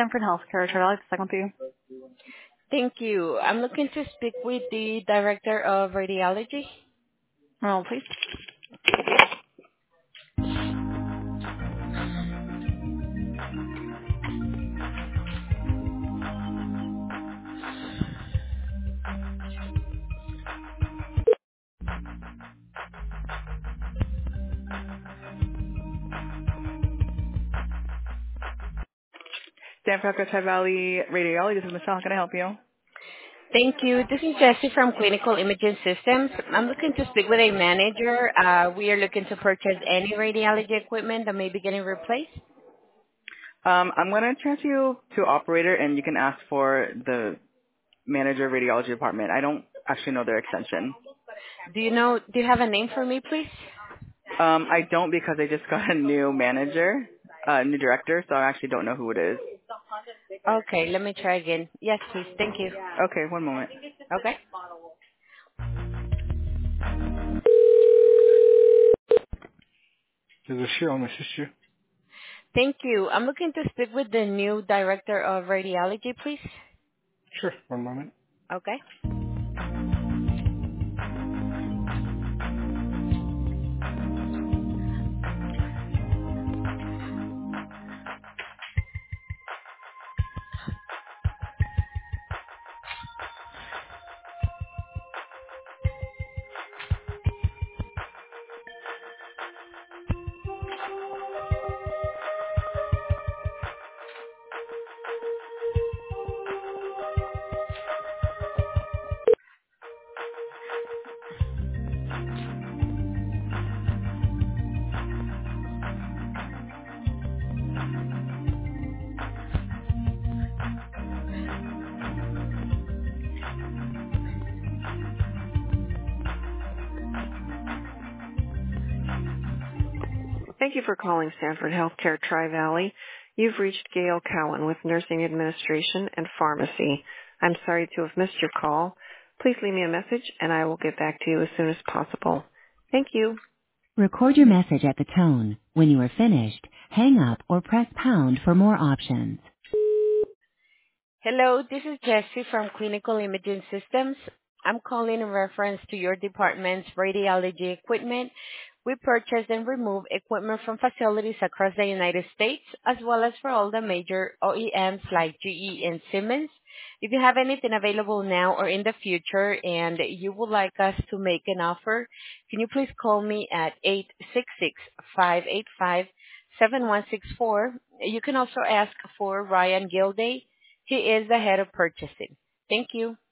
Stanford Healthcare. Charlotte, second to you. Thank you. I'm looking to speak with the Director of Radiology. Roll, please. Stanford Healthcare Tri-Valley Radiology. This is Michelle. How can I help you? Thank you. This is Jessie from Clinical Imaging Systems. I'm looking to speak with a manager. We are looking to purchase any radiology equipment that may be getting replaced. I'm going to transfer you to operator, and you can ask for the manager of radiology department. I don't actually know their extension. Do you have a name for me, please? I don't because I just got a new manager, new director, so I actually don't know who it is. Okay, let me try again. Yes, please. Thank you. Okay, one moment. Okay. This is Cheryl. I'm assist you. Thank you. I'm looking to speak with the new Director of Radiology, please. Sure, one moment. Okay. Thank you for calling Stanford Healthcare Tri-Valley. You've reached Gail Cowan with Nursing Administration and Pharmacy. I'm sorry to have missed your call. Please leave me a message and I will get back to you as soon as possible. Thank you. Record your message at the tone. When you are finished, hang up or press pound for more options. Hello, this is Jessie from Clinical Imaging Systems. I'm calling in reference to your department's radiology equipment. We purchase and remove equipment from facilities across the United States, as well as for all the major OEMs like GE and Siemens. If you have anything available now or in the future and you would like us to make an offer, can you please call me at 866-585-7164. You can also ask for Ryan Gilday. He is the head of purchasing. Thank you.